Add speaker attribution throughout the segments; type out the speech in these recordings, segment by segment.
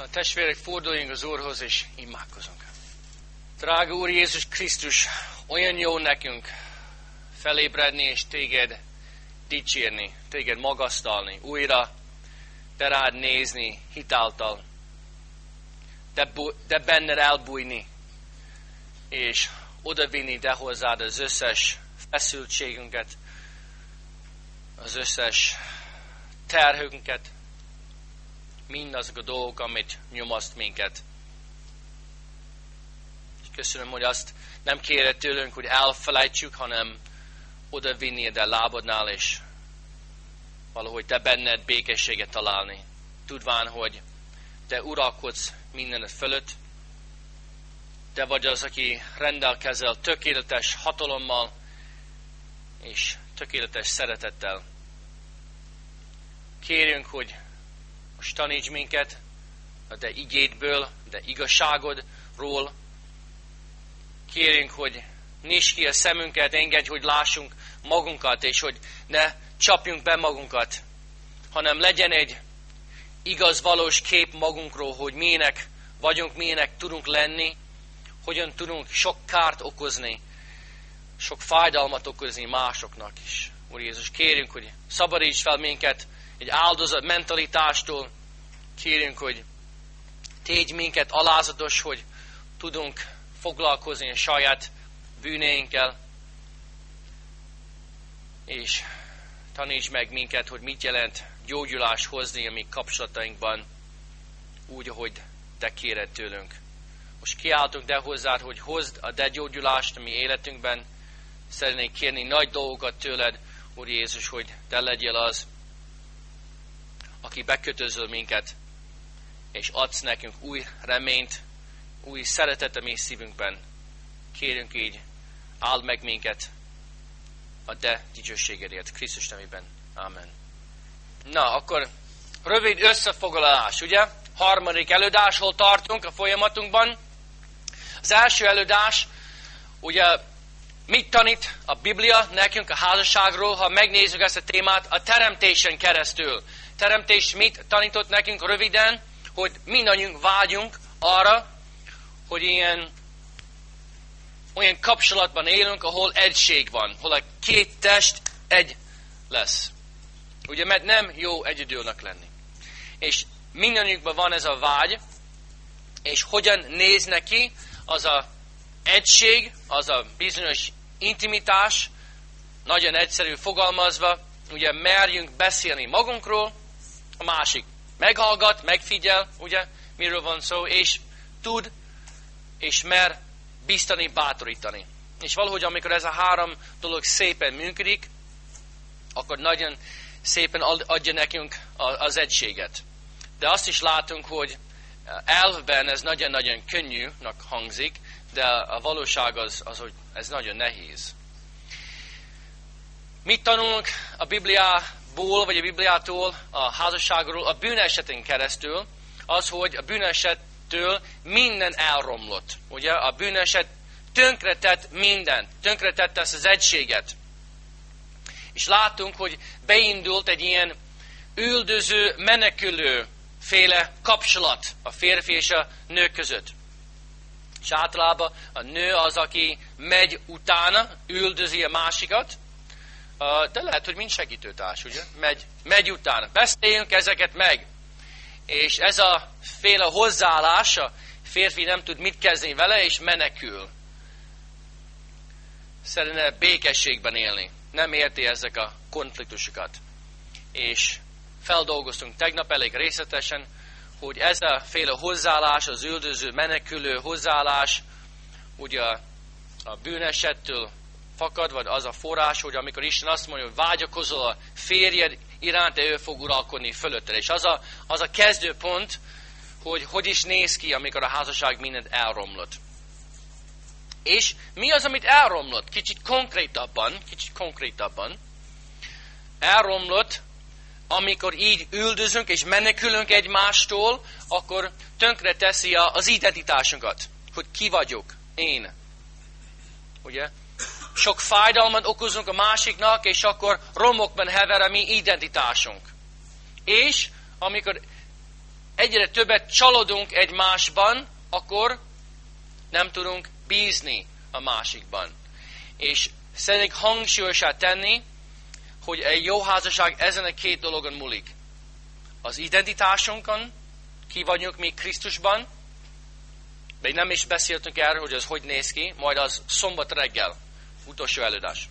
Speaker 1: A testvérek, forduljunk az Úrhoz, és imádkozunk. Drága Úr Jézus Krisztus, olyan jó nekünk felébredni, és téged dicsérni, téged magasztalni, újra te rád nézni hitáltal, de benned elbújni, és odavinni de hozzád az összes feszültségünket, az összes terhünket, mindazok a dolgok, amit nyomaszt minket. És köszönöm, hogy azt nem kéred tőlünk, hogy elfelejtsük, hanem oda vinni a lábadnál, és valahogy te benned békességet találni. Tudván, hogy te uralkodsz mindenet fölött, te vagy az, aki rendelkezel tökéletes hatalommal, és tökéletes szeretettel. Kérjünk, hogy most taníts minket a te igédből, de igazságodról. Kérjünk, hogy nyisd ki a szemünket, engedj, hogy lássunk magunkat, és hogy ne csapjunk be magunkat, hanem legyen egy igaz, valós kép magunkról, hogy milyenek vagyunk, milyenek tudunk lenni, hogyan tudunk sok kárt okozni, sok fájdalmat okozni másoknak is. Úr Jézus, kérjünk, hogy szabadíts fel minket egy áldozat mentalitástól. Kérjünk, hogy tégy minket alázatos, hogy tudunk foglalkozni a saját bűneinkkel, és taníts meg minket, hogy mit jelent gyógyulást hozni a mi kapcsolatainkban, úgy, ahogy te kéred tőlünk. Most kiáltunk de hozzád, hogy hozd a te gyógyulást a mi életünkben. Szeretnék kérni nagy dolgokat tőled, Úr Jézus, hogy te legyél az, aki bekötözöl minket, és adsz nekünk új reményt, új szeretet a mi szívünkben. Kérünk így, áld meg minket a te dicsőségedért, Krisztus nevében. Amen. Na, akkor rövid összefoglalás, ugye? Harmadik előadás, hol tartunk a folyamatunkban. Az első előadás, ugye, mit tanít a Biblia nekünk a házasságról, ha megnézzük ezt a témát a teremtésen keresztül. Teremtés mit tanított nekünk röviden, hogy mindannyiunk vágyunk arra, hogy olyan kapcsolatban élünk, ahol egység van, hol a két test egy lesz. Ugye, mert nem jó egyedülnek lenni. És mindannyiunkban van ez a vágy, és hogyan néz neki az a egység, az a bizonyos intimitás, nagyon egyszerű fogalmazva, ugye merjünk beszélni magunkról, a másik meghallgat, megfigyel, ugye, miről van szó, és tud, és mer biztani, bátorítani. És valahogy, amikor ez a három dolog szépen működik, akkor nagyon szépen adja nekünk az egységet. De azt is látunk, hogy elvben ez nagyon-nagyon könnyűnek hangzik, de a valóság az, hogy ez nagyon nehéz. Mit tanulunk a Bibliából, vagy a Bibliától, a házasságról, a bűnesetén keresztül? Az, hogy a bűnesettől minden elromlott. Ugye? A bűneset tönkretett mindent, tönkretett ezt az egységet. És látunk, hogy beindult egy ilyen üldöző, menekülő féle kapcsolat a férfi és a nő között. És általában a nő az, aki megy utána, üldözi a másikat, de lehet, hogy mind segítőtárs, ugye? Megy utána. Beszéljünk ezeket meg. És ez a féle hozzáállás, a férfi nem tud mit kezdeni vele, és menekül. Szeretne békességben élni. Nem érti ezek a konfliktusokat. És feldolgoztunk tegnap elég részletesen, hogy ez a féle hozzáállás, az üldöző, menekülő hozzáállás, ugye a bűnesettől fakad, vagy az a forrás, hogy amikor Isten azt mondja, hogy vágyakozol a férjed iránt, ő fog uralkodni fölötted. És az a kezdőpont, hogy is néz ki, amikor a házasság mindent elromlott. És mi az, amit elromlott? Kicsit konkrétabban. Elromlott, amikor így üldözünk és menekülünk egymástól, akkor tönkre teszi az identitásunkat. Hogy ki vagyok? Én. Ugye? Sok fájdalmat okozunk a másiknak, és akkor romokban hever a mi identitásunk. És amikor egyre többet csalódunk egymásban, akkor nem tudunk bízni a másikban. És szeretnék hangsúlyosá tenni, hogy egy jó házasság ezen a két dologon múlik. Az identitásunkon, ki vagyunk mi Krisztusban, de nem is beszéltünk erről, hogy az hogy néz ki, majd az szombat reggel, utolsó előadás.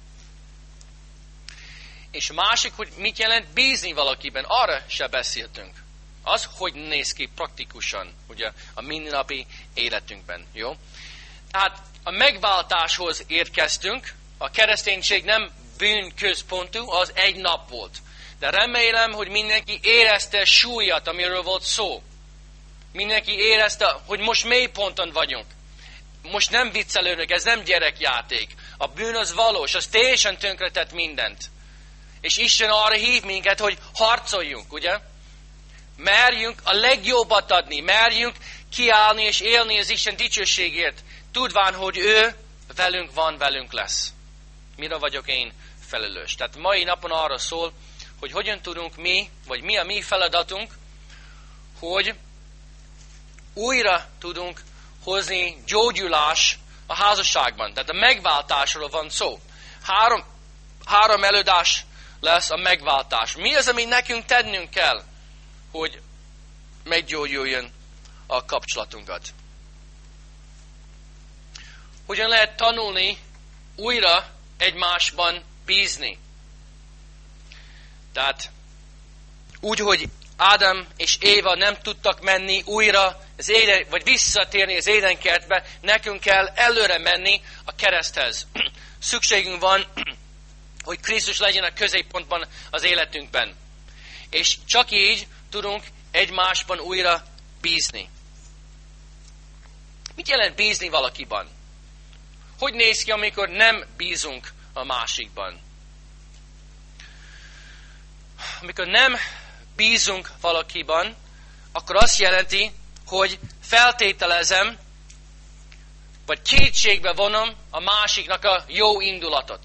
Speaker 1: És a másik, hogy mit jelent bízni valakiben, arra se beszéltünk. Az, hogy néz ki praktikusan, ugye, a mindennapi életünkben, jó? Tehát a megváltáshoz érkeztünk, a kereszténység nem bűnközpontú, az egy nap volt. De remélem, hogy mindenki érezte súlyat, amiről volt szó. Mindenki érezte, hogy most mély ponton vagyunk. Most nem viccelődünk, ez nem gyerekjáték. A bűn az valós, az teljesen tönkretett mindent. És Isten arra hív minket, hogy harcoljunk, ugye? Merjünk a legjobbat adni, merjünk kiállni és élni az Isten dicsőségért, tudván, hogy ő velünk van, velünk lesz. Mire vagyok én felelős? Tehát mai napon arra szól, hogy hogyan tudunk mi, vagy mi a mi feladatunk, hogy újra tudunk hozni gyógyulás a házasságban. Tehát a megváltásról van szó. Három előadás lesz a megváltás. Mi az, amit nekünk tennünk kell, hogy meggyógyuljon a kapcsolatunkat? Hogyan lehet tanulni újra egymásban bízni? Tehát úgy, hogy Ádám és Éva nem tudtak menni újra vagy visszatérni az édenkertbe, nekünk kell előre menni a kereszthez. Szükségünk van, hogy Krisztus legyen a középpontban az életünkben. És csak így tudunk egymásban újra bízni. Mit jelent bízni valakiban? Hogy néz ki, amikor nem bízunk a másikban? Amikor nem bízunk valakiban, akkor azt jelenti, hogy feltételezem, vagy kétségbe vonom a másiknak a jó indulatot.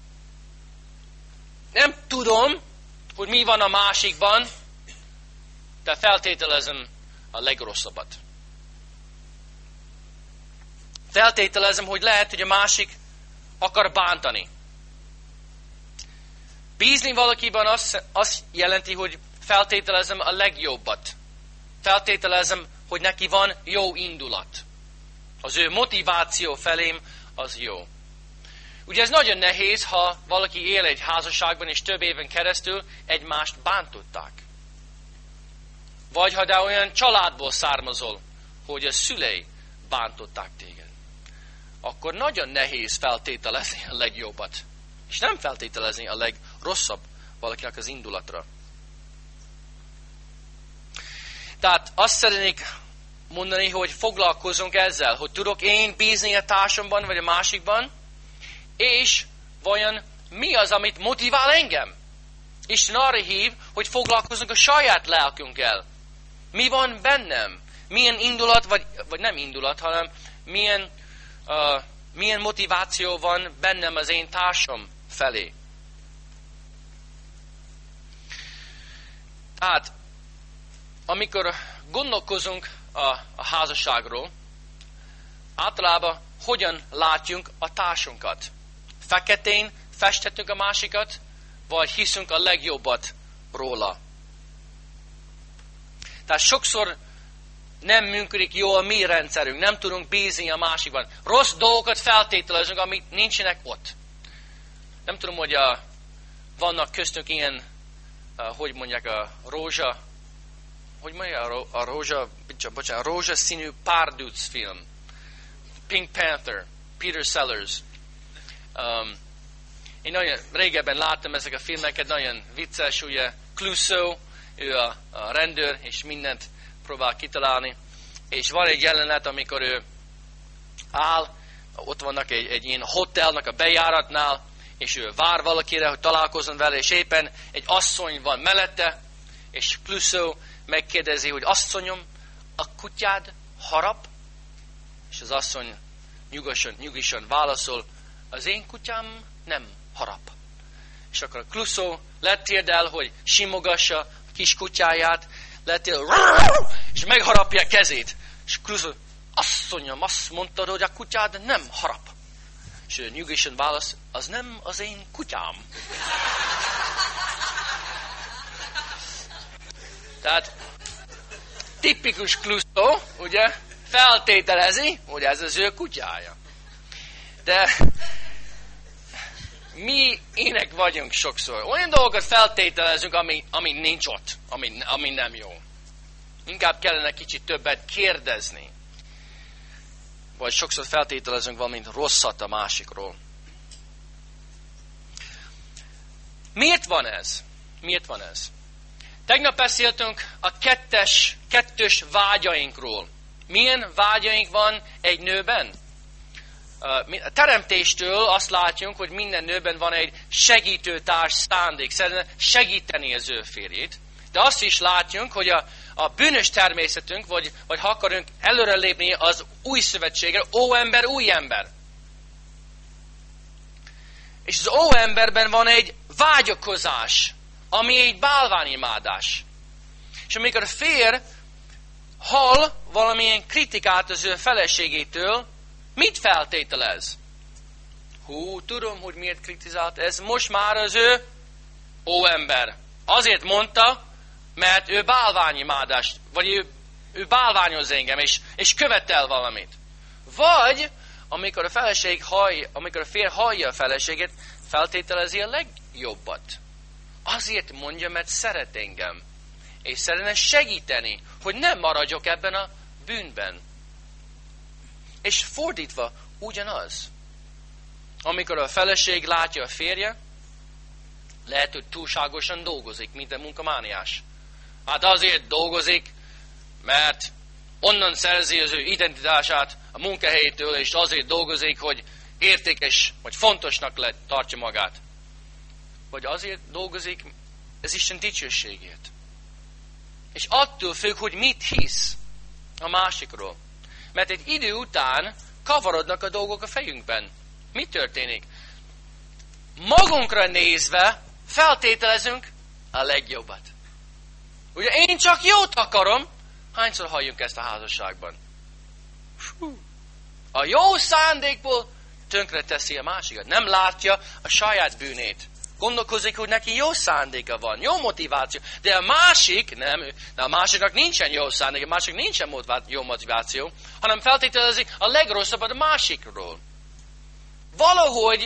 Speaker 1: Nem tudom, hogy mi van a másikban, de feltételezem a legrosszabbat. Feltételezem, hogy lehet, hogy a másik akar bántani. Bízni valakiben azt jelenti, hogy feltételezem a legjobbat. Feltételezem, hogy neki van jó indulat. Az ő motiváció felém az jó. Ugye ez nagyon nehéz, ha valaki él egy házasságban, és több éven keresztül egymást bántották. Vagy ha de olyan családból származol, hogy a szülei bántották téged. Akkor nagyon nehéz feltételezni a legjobbat. És nem feltételezni a legrosszabb valakinek az indulatra. Tehát azt szeretnék mondani, hogy foglalkozunk ezzel, hogy tudok én bízni a társamban, vagy a másikban, és vajon mi az, amit motivál engem? Isten arra hív, hogy foglalkozunk a saját lelkünkkel. Mi van bennem? Milyen indulat, vagy nem indulat, hanem milyen motiváció van bennem az én társam felé. Tehát, amikor gondolkozunk a házasságról, általában hogyan látjunk a társunkat? Feketén festetünk a másikat, vagy hiszünk a legjobbat róla? Tehát sokszor nem működik jól a mi rendszerünk, nem tudunk bízni a másikban. Rossz dolgokat feltételezünk, amik nincsenek ott. Nem tudom, hogy vannak köztünk ilyen, hogy mondják, a rózsa, hogy mondják, a rózsaszínű párduc film. Pink Panther, Peter Sellers. Én nagyon régebben láttam ezek a filmeket, nagyon vicces, ugye Clouseau, ő a rendőr, és mindent próbál kitalálni. És van egy jelenet, amikor ő áll, ott vannak egy ilyen hotelnak a bejáratnál, és ő vár valakire, hogy találkozzon vele, és éppen egy asszony van mellette, és Clouseau megkérdezi, hogy asszonyom, a kutyád harap? És az asszony nyugosan válaszol, az én kutyám nem harap. És akkor Clouseau letérdel, hogy simogassa a kis kutyáját, lettél, és megharapja a kezét. És Crusoe, asszonyom, azt mondtad, hogy a kutyád nem harap. És ő nyugodtan válasz, az nem az én kutyám. Tehát tipikus Crusoe, ugye, feltételezi, hogy ez az ő kutyája. De mi ének vagyunk sokszor. Olyan dolgokat feltételezünk, ami nincs ott, ami nem jó. Inkább kellene kicsit többet kérdezni. Vagy sokszor feltételezünk valamint rosszat a másikról. Miért van ez? Miért van ez? Tegnap beszéltünk a kettős vágyainkról. Milyen vágyaink van egy nőben? A teremtéstől azt látjuk, hogy minden nőben van egy segítőtárs szándék, szeretne segíteni az ő férjét. De azt is látjuk, hogy a bűnös természetünk, vagy ha akarunk előrelépni az új szövetségre, óember, új ember. És az óemberben van egy vágyakozás, ami egy bálványimádás. És amikor a férj hall valamilyen kritikát az ő feleségétől, mit feltételez? Tudom, hogy miért kritizált ez. Most már az ő óember. Azért mondta, mert ő bálványimádást, vagy ő bálványoz engem, és követel valamit. Vagy, amikor a férj hallja a feleségét, feltételezi a legjobbat. Azért mondja, mert szeret engem. És szeretne segíteni, hogy nem maradjak ebben a bűnben. És fordítva ugyanaz. Amikor a feleség látja a férje, lehet, hogy túlságosan dolgozik, mint a munkamániás. Hát azért dolgozik, mert onnan szerzi az ő identitását a munkahelyétől, és azért dolgozik, hogy értékes, vagy fontosnak tartja magát. Vagy azért dolgozik az Isten dicsőségét. És attól függ, hogy mit hisz a másikról. Mert egy idő után kavarodnak a dolgok a fejünkben. Mi történik? Magunkra nézve feltételezünk a legjobbat. Ugye én csak jót akarom, hányszor halljunk ezt a házasságban? A jó szándékból tönkre teszi a másikat. Nem látja a saját bűnét. Gondolkozik, hogy neki jó szándéka van, jó motiváció. De a másik, a másiknak nincsen jó szándéka, a másik nincsen jó motiváció, hanem feltételezi a legrosszabbat a másikról. Valahogy,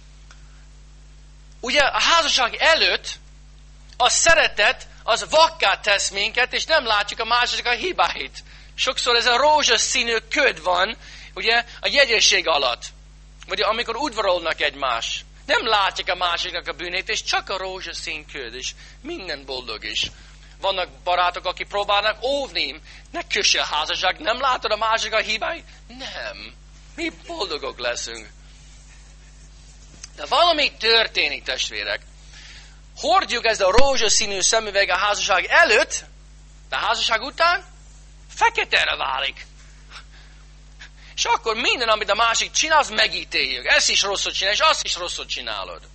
Speaker 1: ugye a házasság előtt a szeretet, az vakká tesz minket, és nem látjuk a másiknak a hibáit. Sokszor ez a rózsaszínű köd van, ugye, a jegyesség alatt. Vagy amikor udvarolnak egymás. Nem látják a másiknak a bűnét, és csak a rózsaszín köd, és minden boldog is. Vannak barátok, akik próbálnak óvni. Ne kösse a házasság, nem látod a másik a hibáit? Nem. Mi boldogok leszünk. De valami történik, testvérek. Hordjuk ezt a rózsaszínű szemüveg a házasság előtt, de a házasság után feketére válik. És akkor minden, amit a másik csinál, azt megítéljük. Ezt is rosszul csinál, és azt is rosszul csinálod.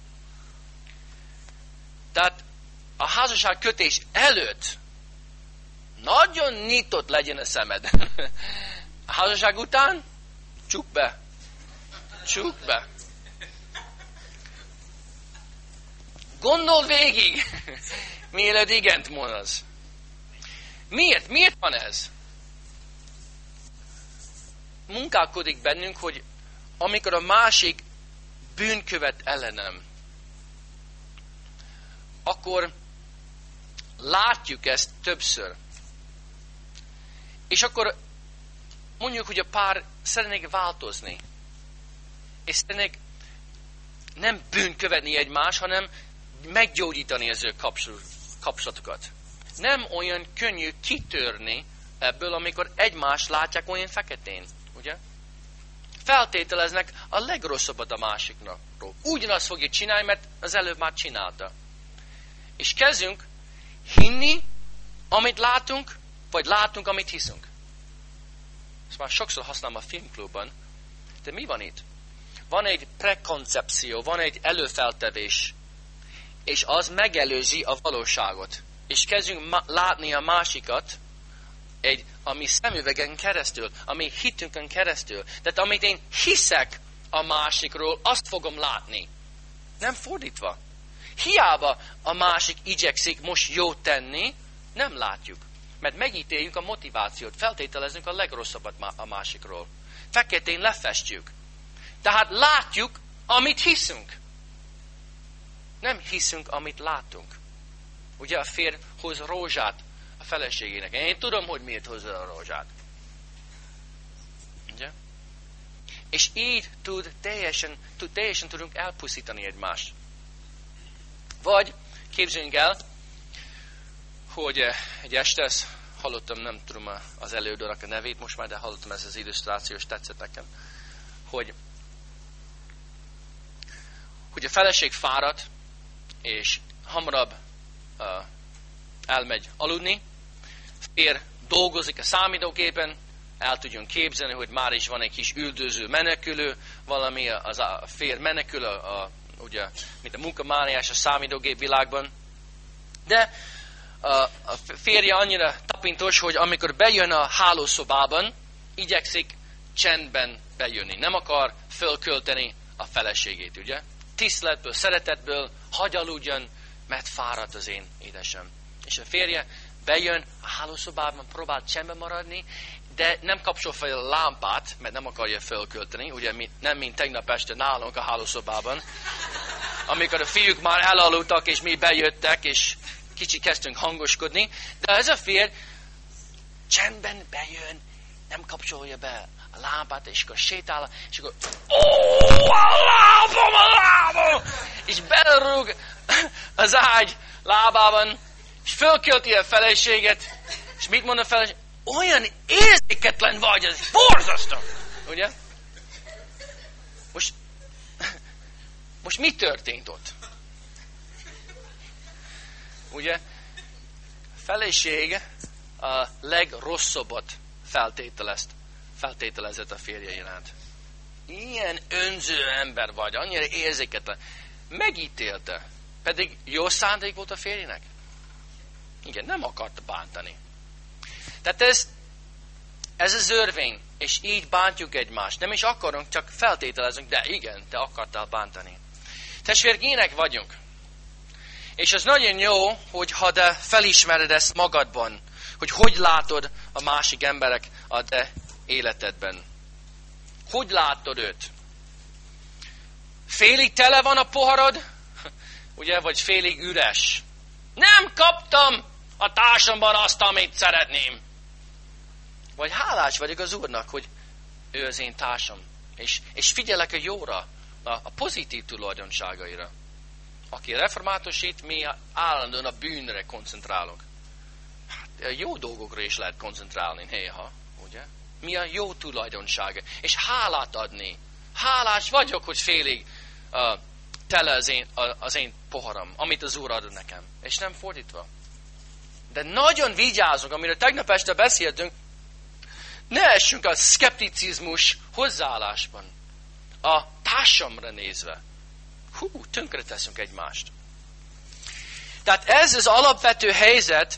Speaker 1: Tehát a házasság kötés előtt nagyon nyitott legyen a szemed. A házasság után csukd be. Csukd be. Gondold végig, mielőtt igent mondasz. Miért? Miért van ez? Munkálkodik bennünk, hogy amikor a másik bűnkövet ellenem, akkor látjuk ezt többször. És akkor mondjuk, hogy a pár szeretnék változni. És szeretnék nem bűnkövetni egymást, hanem meggyógyítani az ő kapcsolatokat. Nem olyan könnyű kitörni ebből, amikor egymást látják olyan feketén. Ugye? Feltételeznek a legrosszabbat a másiknak. Ugyanazt fogja csinálni, mert az előbb már csinálta. És kezdünk hinni, amit látunk, vagy látunk, amit hiszünk. Ezt már sokszor használom a filmklubban. De mi van itt? Van egy prekoncepció, van egy előfeltevés, és az megelőzi a valóságot. és kezdjünk látni a másikat, ami szemüvegen keresztül, ami hitünkön keresztül. Tehát amit én hiszek a másikról, azt fogom látni. Nem fordítva. Hiába a másik igyekszik most jót tenni, nem látjuk. Mert megítéljük a motivációt, feltételezünk a legrosszabbat a másikról. Feketén lefestjük. Tehát látjuk, amit hiszünk. Nem hiszünk, amit látunk. Ugye a férj hoz rózsát a feleségének. Én tudom, hogy miért hozza a rózsát. Ugye? És így teljesen tudunk elpusztítani egymást. Vagy képzeljünk el, hogy egy este, hallottam, nem tudom az előadónak a nevét most már, de hallottam ez az illusztrációs, tetszett nekem, hogy a feleség fáradt, és hamarabb elmegy aludni, férj dolgozik a számítógépen, el tudjon képzelni, hogy már is van egy kis üldöző, menekülő, valami az a férj menekül, ugye, mint a munkamániás a számítógép világban. De a férje annyira tapintos, hogy amikor bejön a hálószobában, igyekszik csendben bejönni. Nem akar fölkölteni a feleségét, ugye? Tiszteletből, szeretetből hagy aludjon, mert fáradt az én édesem. És a férje bejön a hálószobában, próbál csendben maradni, de nem kapcsol fel a lámpát, mert nem akarja fölkölteni, ugye nem mint tegnap este nálunk a hálószobában, amikor a fiúk már elaludtak, és mi bejöttek, és kicsit kezdtünk hangoskodni, de ez a férj csendben bejön, nem kapcsolja be a lámpát, és akkor sétál, és akkor a lábam! És belerúg az ágy lábában, és fölkölti a feleséget, és mit mond a feleség? Olyan érzéketlen vagy, ez borzasztó! Ugye? Most mi történt ott? Ugye? Feleség a legrosszabbat feltételezett a férje iránt. Ilyen önző ember vagy, annyira érzéketlen. Megítélte. Pedig jó szándék volt a férjének? Igen, nem akarta bántani. Tehát ez az örvény, és így bántjuk egymást. Nem is akarunk, csak feltételezünk, de igen, te akartál bántani. Testvérgének vagyunk. És az nagyon jó, ha te felismered ezt magadban, hogy látod a másik emberek a te életedben. Hogy látod őt? Félig tele van a poharod, ugye, vagy félig üres. Nem kaptam a társamban azt, amit szeretném. Vagy hálás vagyok az Úrnak, hogy ő az én társam. És figyelek a jóra, a pozitív tulajdonságaira. Aki reformátusít, mi állandóan a bűnre koncentrálunk. Hát, a jó dolgokra is lehet koncentrálni néha, ugye? Mi a jó tulajdonsága? És hálát adni. Hálás vagyok, hogy félig tele az én poharam, amit az Úr ad nekem. És nem fordítva. De nagyon vigyázunk, amiről tegnap este beszéltünk, ne essünk a szkepticizmus hozzáállásban. A társamra nézve. Tönkre teszünk egymást. Tehát ez az alapvető helyzet,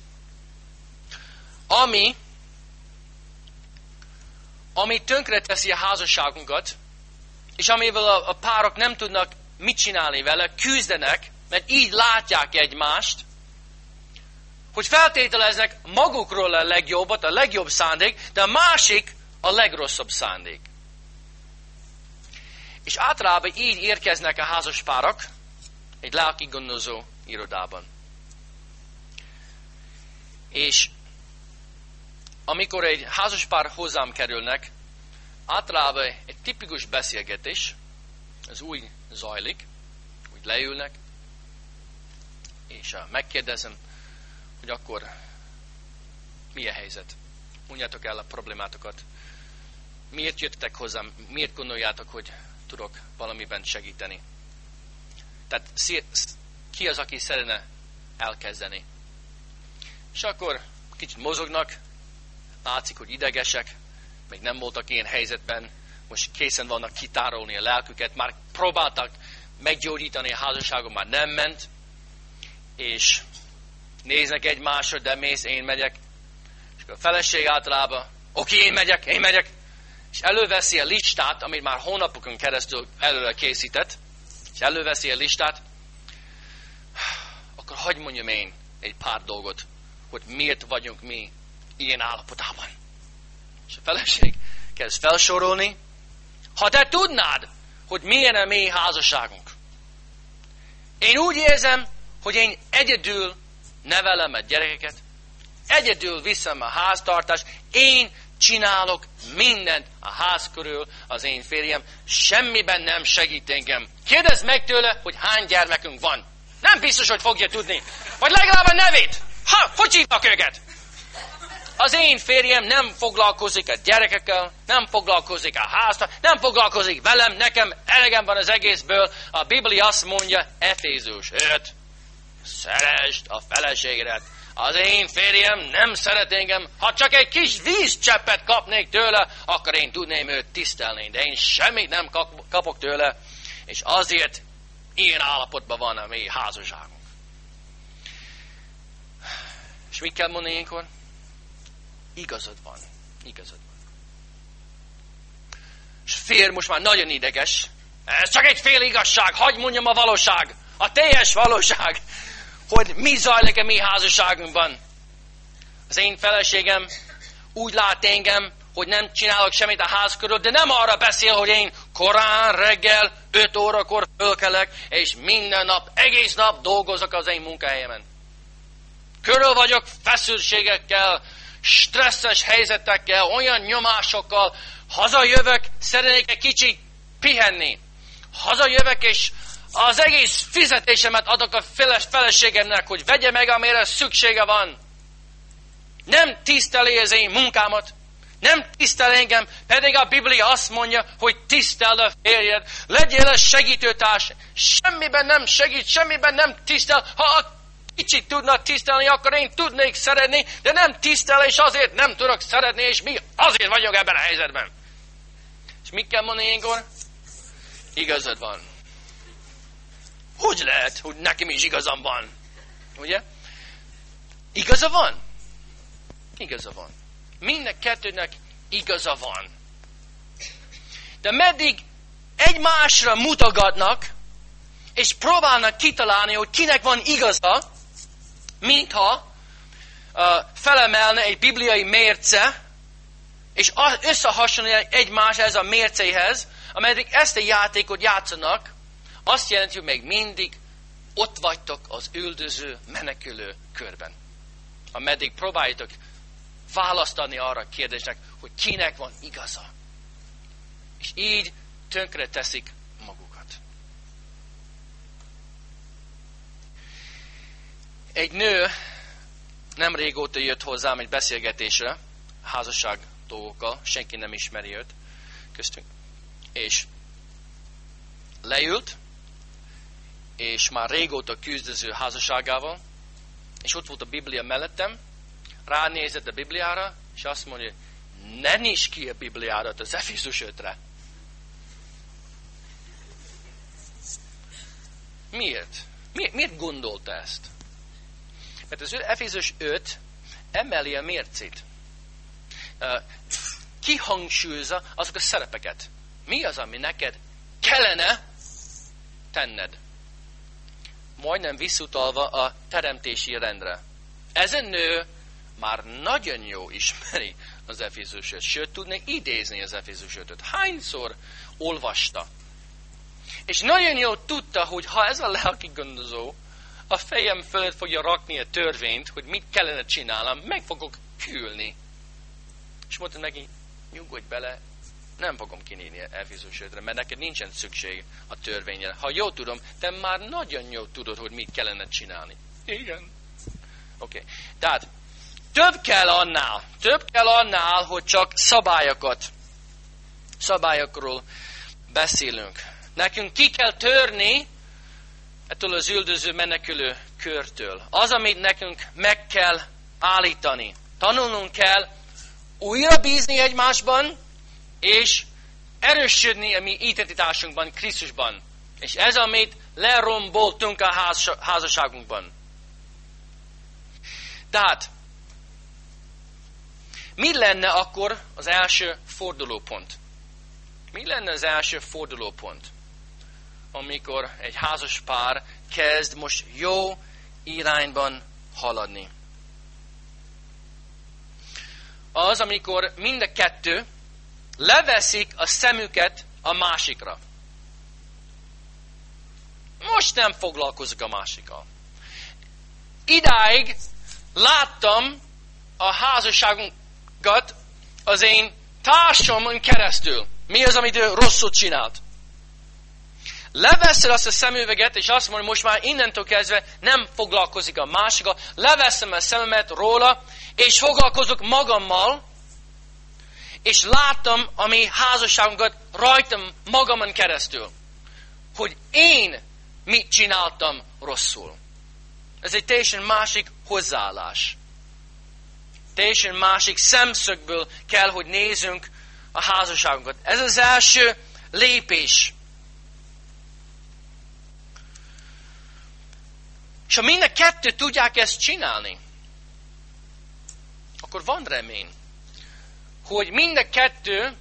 Speaker 1: ami tönkre teszi a házasságunkat, és amivel a párok nem tudnak mit csinálni vele, küzdenek, mert így látják egymást, hogy feltételeznek magukról a legjobbat, a legjobb szándék, de a másik a legrosszabb szándék. És általában így érkeznek a házaspárok egy lelki gondozó irodában. És amikor egy házaspár hozzám kerülnek, általában egy tipikus beszélgetés, az úgy zajlik, úgy leülnek, és megkérdezem, hogy akkor mi a helyzet? Mondjátok el a problémátokat. Miért jöttek hozzám? Miért gondoljátok, hogy tudok valamiben segíteni? Tehát ki az, aki szeretne elkezdeni? És akkor kicsit mozognak, látszik, hogy idegesek, még nem voltak ilyen helyzetben, most készen vannak kitárolni a lelküket, már próbáltak meggyógyítani a házasságon, már nem ment, és néznek egymásra, de mész, én megyek. És a feleség általában, oké, én megyek. És előveszi a listát, amit már hónapokon keresztül előre készített, és előveszi a listát, akkor hadd mondjam én egy pár dolgot, hogy miért vagyunk mi ilyen állapotában. És a feleség kezd felsorolni, ha te tudnád, hogy milyen a mi házasságunk. Én úgy érzem, hogy én egyedül nevelem a gyerekeket, egyedül viszem a háztartást, én csinálok mindent a ház körül, az én férjem semmiben nem segít engem. Kérdezd meg tőle, hogy hány gyermekünk van. Nem biztos, hogy fogja tudni. Vagy legalább a nevét. Hogy hívnak őket? Az én férjem nem foglalkozik a gyerekekkel, nem foglalkozik a háztal, nem foglalkozik velem, nekem elegem van az egészből. A Biblia azt mondja, Efézus 5, szeresd a feleségedet. Az én férjem nem szeret engem, ha csak egy kis vízcseppet kapnék tőle, akkor én tudném őt tisztelni, de én semmit nem kapok tőle, és azért ilyen állapotban van a mi házasságunk. És mit kell mondani ilyenkor? Igazad van. És fér most már nagyon ideges. Ez csak egy fél igazság, hadd mondjam a valóság, a teljes valóság, hogy mi zajlik a mi házasságunkban. Az én feleségem úgy lát engem, hogy nem csinálok semmit a ház körül, de nem arra beszél, hogy én korán reggel 5 órakor fölkelek, és minden nap, egész nap dolgozok az én munkahelyemen. Körül vagyok feszültségekkel, stresszes helyzetekkel, olyan nyomásokkal, hazajövök, szeretnék egy kicsit pihenni. Hazajövök, és az egész fizetésemet adok a feleségemnek, hogy vegye meg, amire szüksége van. Nem tiszteli az én munkámat, nem tisztel engem, pedig a Biblia azt mondja, hogy tiszteld a férjed, legyél a segítőtárs, semmiben nem segít, semmiben nem tisztel. Ha kicsit tudnak tisztelni, akkor én tudnék szeretni, de nem tisztel, és azért nem tudok szeretni, és mi azért vagyok ebben a helyzetben. És mit kell mondani ilyenkor? Igazad van. Hogy lehet, hogy nekem is igazam van? Ugye? Igaza van? Igaza van. Minden kettőnek igaza van. De meddig egymásra mutogatnak, és próbálnak kitalálni, hogy kinek van igaza, mintha felemelne egy bibliai mérce, és összehasonlítani egymás ez a mércéhez, ameddig ezt a játékot játszanak, azt jelenti, hogy még mindig ott vagytok az üldöző, menekülő körben. Ameddig próbáljátok választani arra a kérdésnek, hogy kinek van igaza. És így tönkre teszik magukat. Egy nő nem régóta jött hozzám egy beszélgetésre, házasság dolgokkal, senki nem ismeri őt köztünk. És leült, és már régóta küzdöző házasságával, és ott volt a Biblia mellettem, ránézett a Bibliára, és azt mondja, ne nyisd ki a Bibliárat az Efézus 5-re. Miért? Miért gondolta ezt? Mert az Efézus 5 emeli a mércét. Kihangsúlyozza azok a szerepeket. Mi az, ami neked kellene tenned? Majdnem visszutalva a teremtési rendre. Ez a nő már nagyon jó ismeri az Efézus 5, sőt tudnék idézni az Efézus 5-öt. Hányszor olvasta? És nagyon jól tudta, hogy ha ez a lelki gondozó a fejem fölött fogja rakni a törvényt, hogy mit kellene csinálnom, meg fogok külni. És mondta neki, nyugodj bele, nem fogom kinyírni Efézus 5-re, mert neked nincsen szükség a törvényre. Ha jól tudom, te már nagyon jól tudod, hogy mit kellene csinálni. Igen. Oké. Tehát több kell annál, hogy csak szabályokról beszélünk. Nekünk ki kell törni ettől az üldöző, menekülő körtől. Az, amit nekünk meg kell állítani. Tanulnunk kell újra bízni egymásban, és erősödni a mi identitásunkban, Krisztusban. És ez, amit leromboltunk a házasságunkban. Tehát, mi lenne akkor az első fordulópont? Mi lenne az első fordulópont, amikor egy házas pár kezd most jó irányban haladni? Az, amikor mind a kettő leveszik a szemüket a másikra. Most nem foglalkozok a másikkal. Idáig láttam a házasságunkat az én társamon keresztül. Mi az, amit ő rosszul csinált? Leveszed azt a szemüveget, és azt mondja, most már innentől kezdve nem foglalkozik a másikkal. Leveszem a szememet róla, és foglalkozok magammal, és láttam a mi házasságunkat rajtam magamon keresztül. Hogy én mit csináltam rosszul. Ez egy teljesen másik hozzáállás. Teljesen másik szemszögből kell, hogy nézzünk a házasságunkat. Ez az első lépés. És ha mind a kettő tudják ezt csinálni, akkor van remény, hogy mind a kettő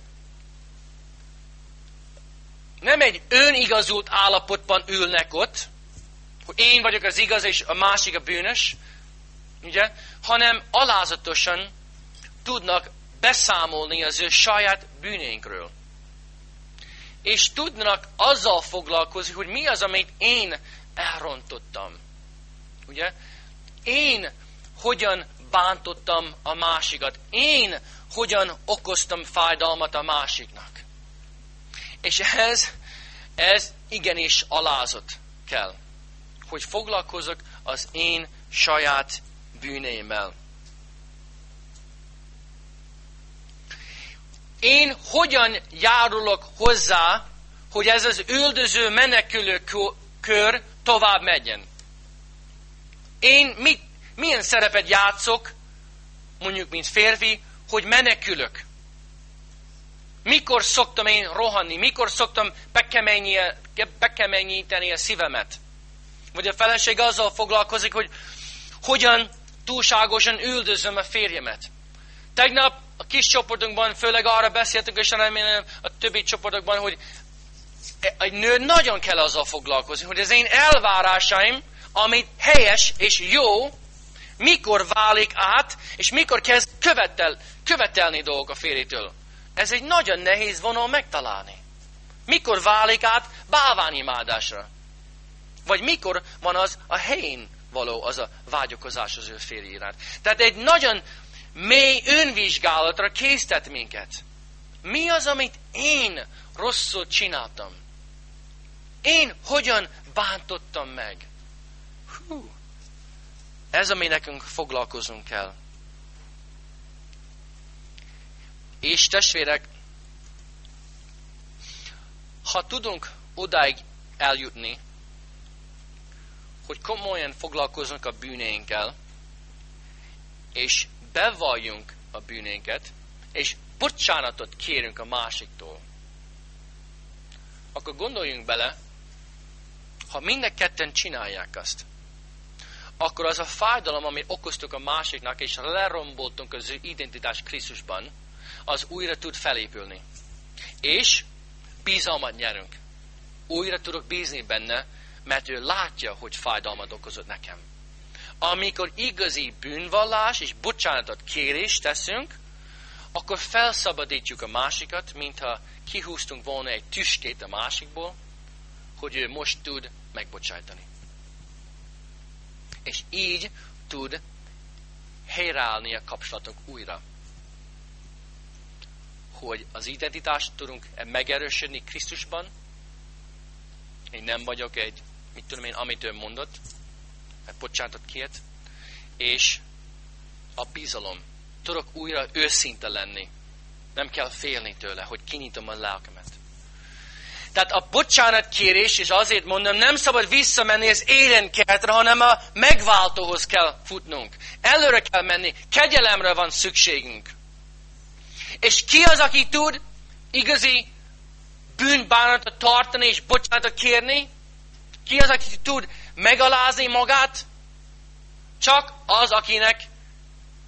Speaker 1: nem egy önigazult állapotban ülnek ott, hogy én vagyok az igaz és a másik a bűnös, ugye? Hanem alázatosan tudnak beszámolni az ő saját bűneinkről. És tudnak azzal foglalkozni, hogy mi az, amit én elrontottam. Ugye? Én hogyan bántottam a másikat. Én hogyan okoztam fájdalmat a másiknak. És ez igenis alázat kell. Hogy foglalkozok az én saját bűneimmel. Én hogyan járulok hozzá, hogy ez az üldöző menekülő kör tovább menjen? Én milyen szerepet játszok, mondjuk mint férfi, hogy menekülök? Mikor szoktam én rohanni? Mikor szoktam bekeményíteni a szívemet? Vagy a feleség azzal foglalkozik, hogy hogyan túlságosan üldözöm a férjemet. Tegnap a kis csoportunkban főleg arra beszéltünk, és remélem a többi csoportokban, hogy egy nő nagyon kell azzal foglalkozni, hogy az én elvárásaim, amit helyes és jó, mikor válik át, és mikor kezd követelni dolgok a férjétől. Ez egy nagyon nehéz vonal megtalálni. Mikor válik át bálványimádásra? Vagy mikor van az a helyén való az a vágyakozás az ő férj iránt. Tehát egy nagyon mély önvizsgálatra késztet minket. Mi az, amit én rosszul csináltam? Én hogyan bántottam meg? Ez, ami nekünk foglalkozunk kell. És testvérek, ha tudunk odáig eljutni, hogy komolyan foglalkozunk a bűnénkkel, és bevalljunk a bűnénket, és bocsánatot kérünk a másiktól, akkor gondoljunk bele, ha mind a ketten csinálják azt, akkor az a fájdalom, amit okoztuk a másiknak, és leromboltunk az ő identitás Krisztusban, az újra tud felépülni. És bizalmat nyerünk. Újra tudok bízni benne, mert ő látja, hogy fájdalmat okozott nekem. Amikor igazi bűnvallás és bocsánatot kérés teszünk, akkor felszabadítjuk a másikat, mintha kihúztunk volna egy tüskét a másikból, hogy ő most tud megbocsájtani. És így tud helyreállni a kapcsolatunk újra. Hogy az identitást tudunk megerősödni Krisztusban. Én nem vagyok egy, mit tudom én, amit ő mondott, mert bocsánatot kért. És a bizalom. Tudok újra őszinte lenni. Nem kell félni tőle, hogy kinyitom a lelkemet. Tehát a bocsánatkérés, és azért mondom, nem szabad visszamenni az élenkertre, hanem a megváltóhoz kell futnunk. Előre kell menni, kegyelemre van szükségünk. És ki az, aki tud igazi bűnbánatot tartani és bocsánatot kérni? Ki az, aki tud megalázni magát? Csak az, akinek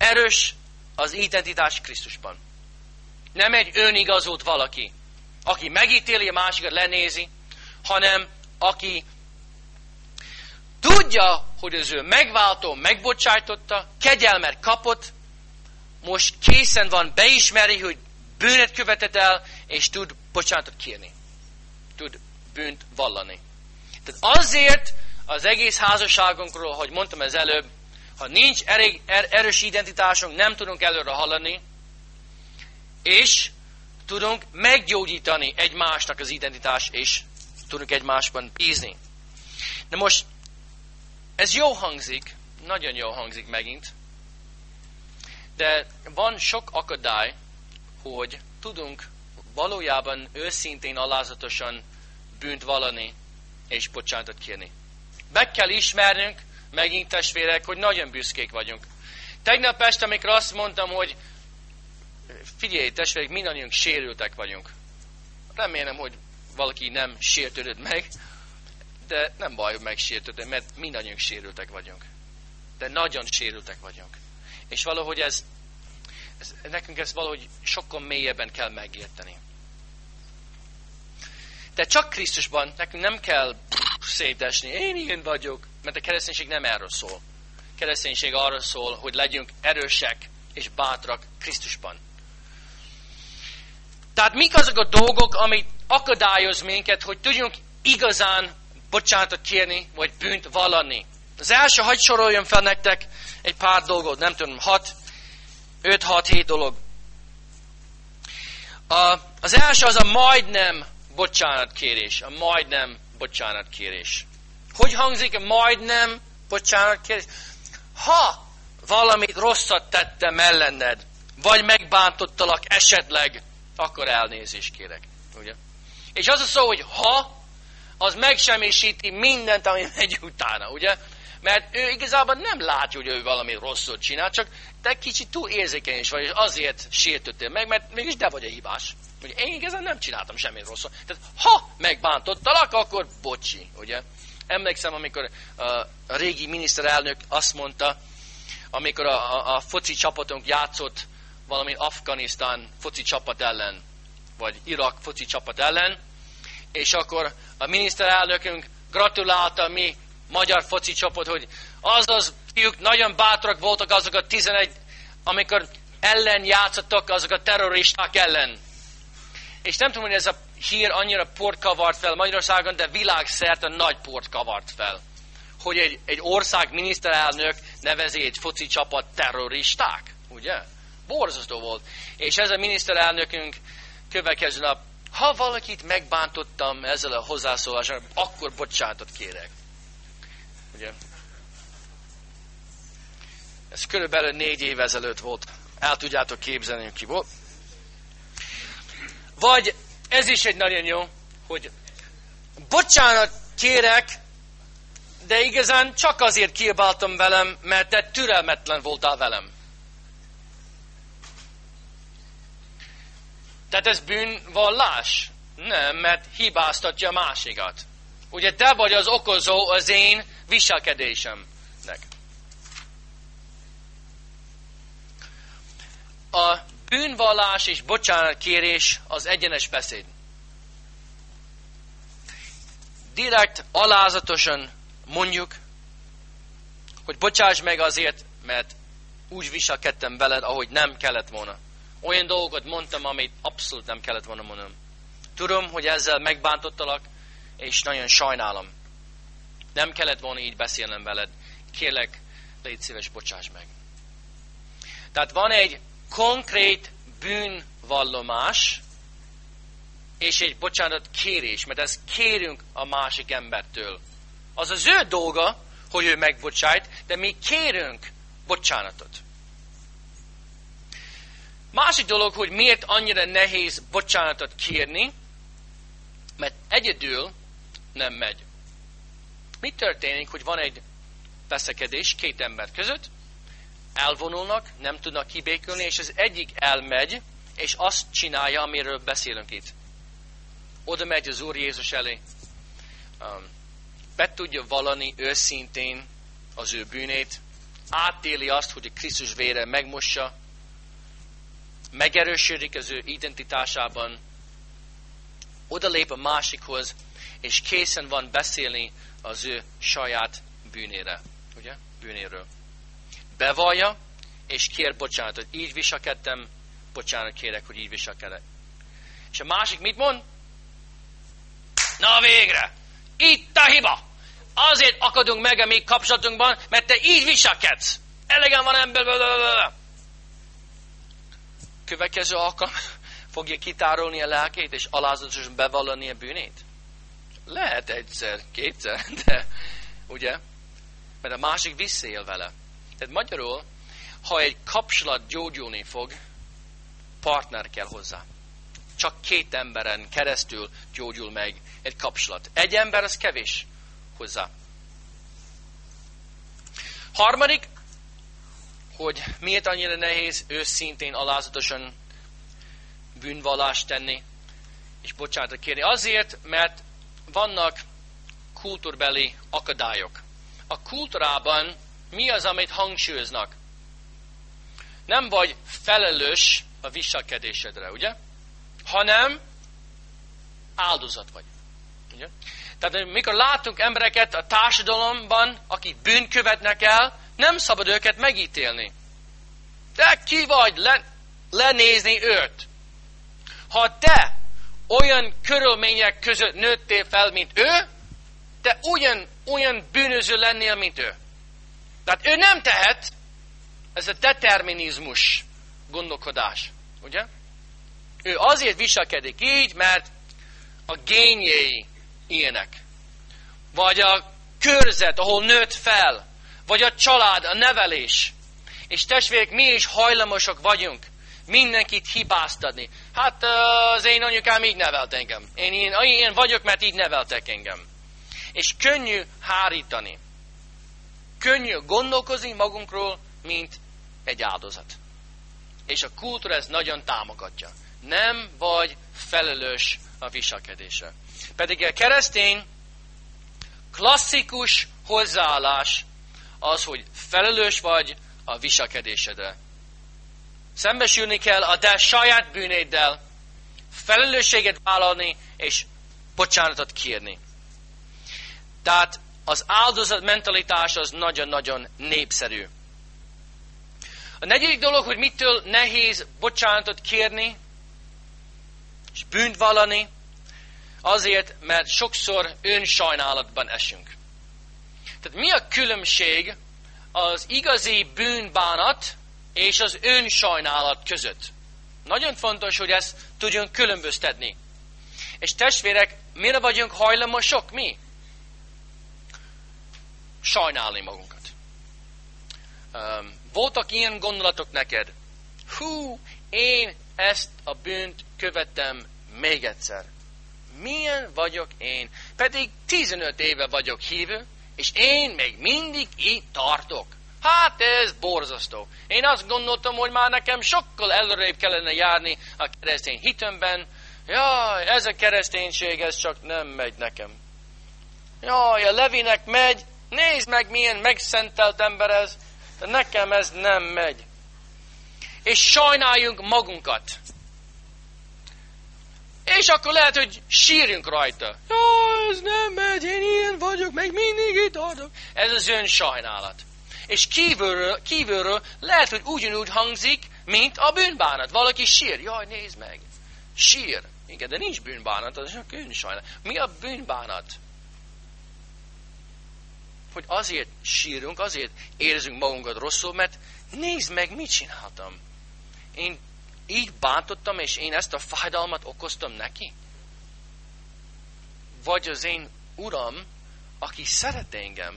Speaker 1: erős az identitás Krisztusban. Nem egy önigazolt valaki, aki megítéli, a másikat lenézi, hanem aki tudja, hogy az ő megváltó megbocsájtotta, kegyelmet kapott, most készen van, beismeri, hogy bűnet követett el, és tud bocsánatot kérni. Tud bűnt vallani. Tehát azért az egész házasságunkról, ahogy mondtam ez előbb, ha nincs elég erős identitásunk, nem tudunk előre haladni, és tudunk meggyógyítani egymásnak az identitást, és tudunk egymásban bízni. Na most, ez jó hangzik, nagyon jó hangzik megint, de van sok akadály, hogy tudunk valójában őszintén, alázatosan bűnt vallani és bocsánatot kérni. Meg kell ismernünk, megint testvérek, hogy nagyon büszkék vagyunk. Tegnap este, amikor azt mondtam, hogy figyelj, testvérek, mindannyiunk sérültek vagyunk. Remélem, hogy valaki nem sértődött meg, de nem baj, hogy megsértődött, mert mindannyiunk sérültek vagyunk. De nagyon sérültek vagyunk. És valahogy nekünk ezt valahogy sokkal mélyebben kell megérteni. De csak Krisztusban nekünk nem kell szétesni, én ilyen vagyok, mert a kereszténység nem erről szól. A kereszténység arról szól, hogy legyünk erősek és bátrak Krisztusban. Tehát mik azok a dolgok, amit akadályoz minket, hogy tudjunk igazán bocsánatot kérni, vagy bűnt vallani. Az első, hadd soroljam fel nektek egy pár dolgot, nem tudom, 5-6-7 dolog. Az első az a majdnem bocsánatkérés. A majdnem bocsánatkérés. Hogy hangzik a majdnem bocsánatkérés? Ha valamit rosszat tettem ellened, vagy megbántottalak esetleg, akkor elnézést kérek. Ugye? És az a szó, hogy ha, az megsemmisíti mindent, ami megy utána, ugye? Mert ő igazából nem látja, hogy ő valami rosszot csinál, csak te kicsit túl érzékeny is vagy, és azért sértöttél meg, mert mégis te vagy a hibás. Ugye én igazán nem csináltam semmi rosszot. Tehát ha megbántottalak, akkor bocsi, ugye? Emlékszem, amikor a régi miniszterelnök azt mondta, amikor a foci csapatunk játszott valami Afganisztán foci csapat ellen, vagy Irak foci csapat ellen, és akkor a miniszterelnökünk gratulálta a mi magyar foci csapat, hogy azaz fiúk nagyon bátrak voltak azok a 11, amikor ellen játszottak azok a terroristák ellen. És nem tudom, hogy ez a hír annyira port kavart fel Magyarországon, de világszerte nagy port kavart fel. Hogy egy ország miniszterelnök nevezi egy foci csapat terroristák, ugye? Borzasztó volt. És ez a miniszterelnökünk következő nap, ha valakit megbántottam ezzel a hozzászólással, akkor bocsánatot kérek. Ugye? Ez körülbelül 4 év ezelőtt volt. El tudjátok képzelni, ki volt. Vagy ez is egy nagyon jó, hogy bocsánat kérek, de igazán csak azért kiabáltam velem, mert te türelmetlen voltál velem. Tehát ez bűnvallás? Nem, mert hibáztatja a másikat. Ugye te vagy az okozó az én viselkedésemnek. A bűnvallás és bocsánatkérés az egyenes beszéd. Direkt, alázatosan mondjuk, hogy bocsáss meg azért, mert úgy viselkedtem veled, ahogy nem kellett volna. Olyan dolgokat mondtam, amit abszolút nem kellett volna mondanom. Tudom, hogy ezzel megbántottalak, és nagyon sajnálom. Nem kellett volna így beszélnem veled. Kérlek, légy szíves, bocsáss meg. Tehát van egy konkrét bűnvallomás, és egy bocsánat kérés, mert ezt kérünk a másik embertől. Az az ő dolga, hogy ő megbocsájt, de mi kérünk bocsánatot. Másik dolog, hogy miért annyira nehéz bocsánatot kérni, mert egyedül nem megy. Mi történik, hogy van egy veszekedés 2 ember között, elvonulnak, nem tudnak kibékülni, és az egyik elmegy, és azt csinálja, amiről beszélünk itt. Oda megy az Úr Jézus elé, be tudja vallani őszintén az ő bűnét, átéli azt, hogy a Krisztus vére megmossa, megerősödik az ő identitásában, odalép a másikhoz, és készen van beszélni az ő saját bűnére, ugye? Bűnéről. Bevallja, és kér bocsánatot. Így viselkedtem, bocsánat kérek, hogy így viselkedek. És a másik mit mond? Na végre! Itt a hiba! Azért akadunk meg a mi kapcsolatunkban, mert te így viselkedsz. Elegem van ember. Következő alkalom fogja kitárolni a lelkét, és alázatosan bevallani a bűnét? Lehet egyszer, kétszer, de ugye? Mert a másik visszaél vele. Tehát magyarul, ha egy kapcsolat gyógyulni fog, partner kell hozzá. Csak 2 emberen keresztül gyógyul meg egy kapcsolat. Egy ember az kevés hozzá. Harmadik, hogy miért annyira nehéz őszintén, alázatosan bűnvallást tenni, és bocsánatot kérni. Azért, mert vannak kultúrbeli akadályok. A kultúrában mi az, amit hangsúlyoznak? Nem vagy felelős a viselkedésedre, ugye? Hanem áldozat vagy. Ugye? Tehát mikor látunk embereket a társadalomban, akik bűnt követnek el, nem szabad őket megítélni. De ki vagy lenézni őt? Ha te olyan körülmények között nőttél fel, mint ő, te olyan bűnöző lennél, mint ő. Tehát ő nem tehet, ez a determinizmus gondolkodás, ugye? Ő azért viselkedik így, mert a génjei ilyenek. Vagy a körzet, ahol nőtt fel, vagy a család, a nevelés. És testvérek, mi is hajlamosak vagyunk mindenkit hibáztatni. Hát az én anyukám így nevelt engem. Én ilyen vagyok, mert így neveltek engem. És könnyű hárítani. Könnyű gondolkozni magunkról, mint egy áldozat. És a kultúra ezt nagyon támogatja. Nem vagy felelős a viselkedésre. Pedig a keresztény klasszikus hozzáállás az, hogy felelős vagy a viselkedésedre. Szembesülni kell a te saját bűnéddel, felelősséget vállalni, és bocsánatot kérni. Tehát az áldozat mentalitás az nagyon-nagyon népszerű. A negyedik dolog, hogy mitől nehéz bocsánatot kérni, és bűnt vallani, azért, mert sokszor önsajnálatban esünk. Tehát mi a különbség az igazi bűnbánat és az önsajnálat között? Nagyon fontos, hogy ezt tudjunk különböztetni. És testvérek, mire vagyunk hajlamosok mi? Sajnálni magunkat. Voltak ilyen gondolatok neked? Hú, én ezt a bűnt követtem még egyszer. Milyen vagyok én? Pedig 15 éve vagyok hívő, és én még mindig itt tartok. Hát ez borzasztó. Én azt gondoltam, hogy már nekem sokkal előrébb kellene járni a keresztény hitemben. Jaj, ez a kereszténység, ez csak nem megy nekem. Jaj, a Levinek megy, nézd meg milyen megszentelt ember ez, de nekem ez nem megy. És sajnáljunk magunkat. És akkor lehet, hogy sírjunk rajta. Jaj, ez nem megy, én ilyen vagyok, meg mindig itt tartok. Ez az önsajnálat. És kívülről lehet, hogy ugyanúgy hangzik, mint a bűnbánat. Valaki sír. Jaj, nézd meg. Sír. Igen, de nincs bűnbánat, az csak önsajnálat. Mi a bűnbánat? Hogy azért sírunk, azért érzünk magunkat rosszul, mert nézd meg, mit csináltam. Én így bántottam, és én ezt a fájdalmat okoztam neki? Vagy az én Uram, aki szeret engem,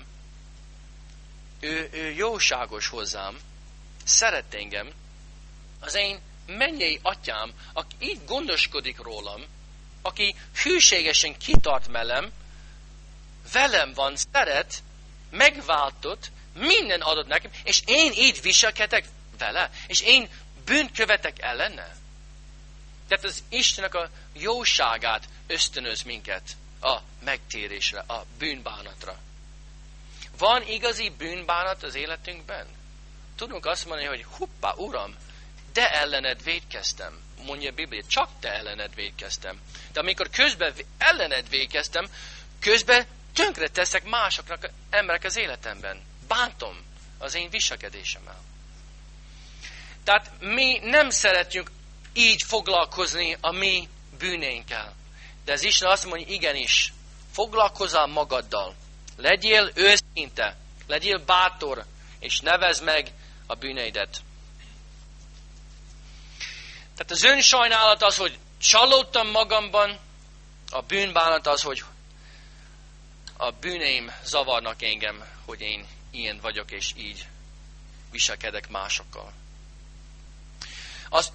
Speaker 1: ő jóságos hozzám, szeret engem, az én mennyei atyám, aki így gondoskodik rólam, aki hűségesen kitart velem van, szeret, megváltott, minden adott nekem, és én így viselkedek vele, és én bűnt követek ellene. Tehát az Istennek a jóságát ösztönöz minket a megtérésre, a bűnbánatra. Van igazi bűnbánat az életünkben? tudunk azt mondani, hogy hoppá, Uram, de ellened vétkeztem. Mondja a Biblia, csak te ellened vétkeztem. De amikor közben ellened vétkeztem, közben tönkre teszek másoknak, emberek az életemben. Bántom az én viselkedésemmel. Tehát mi nem szeretjünk így foglalkozni a mi bűneinkkel. De az Isten azt mondja, igenis, foglalkozzál magaddal. Legyél őszinte, legyél bátor, és nevezd meg a bűneidet. Tehát az önsajnálat az, hogy csalódtam magamban, a bűnbánat az, hogy a bűneim zavarnak engem, hogy én ilyen vagyok, és így viselkedek másokkal. Az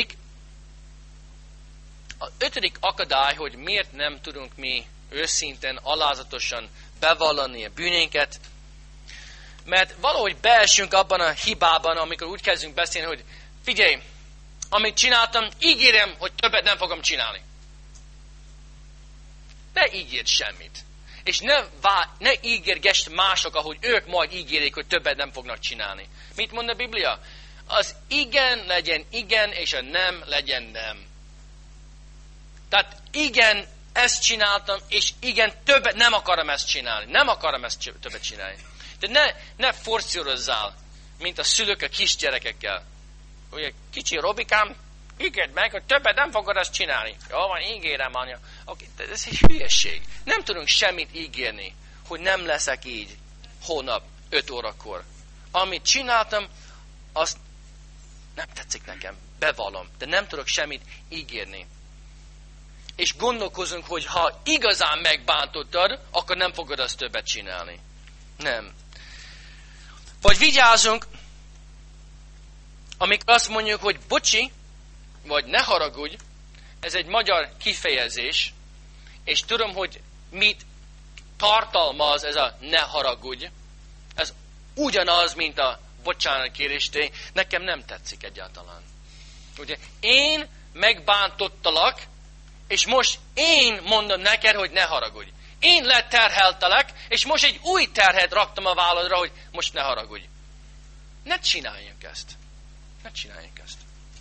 Speaker 1: ötödik akadály, hogy miért nem tudunk mi őszintén, alázatosan bevallani a bűnénket, mert valahogy beesünk abban a hibában, amikor úgy kezdünk beszélni, hogy figyelj, amit csináltam, ígérem, hogy többet nem fogom csinálni. Ne ígérj semmit. És ne ígérgess mások, ahogy ők majd ígérik, hogy többet nem fognak csinálni. Mit mond a Biblia? Az igen legyen igen, és a nem legyen nem. Tehát igen, ezt csináltam, és igen, többet nem akarom ezt csinálni. Nem akarom ezt többet csinálni. De ne forszírozzál, mint a szülők a kisgyerekekkel. Ugye, kicsi Robikám, ígérd meg, hogy többet nem fogod ezt csinálni. Jó van, ígérem, anya. Okay, de ez egy hülyeség. Nem tudunk semmit ígérni, hogy nem leszek így holnap 5 órakor. Amit csináltam, azt nem tetszik nekem, bevallom, de nem tudok semmit ígérni. És gondolkozunk, hogy ha igazán megbántottad, akkor nem fogod azt többet csinálni. Nem. Vagy vigyázzunk, amikor azt mondjuk, hogy bocsi, vagy ne haragudj, ez egy magyar kifejezés, és tudom, hogy mit tartalmaz ez a ne haragudj. Ez ugyanaz, mint a bocsánatkérés, nekem nem tetszik egyáltalán. Ugye, én megbántottalak, és most én mondom neked, hogy ne haragudj. Én leterheltelek, és most egy új terhet raktam a válladra, hogy most ne haragudj. Ne csináljunk ezt. Ne csináljunk ezt.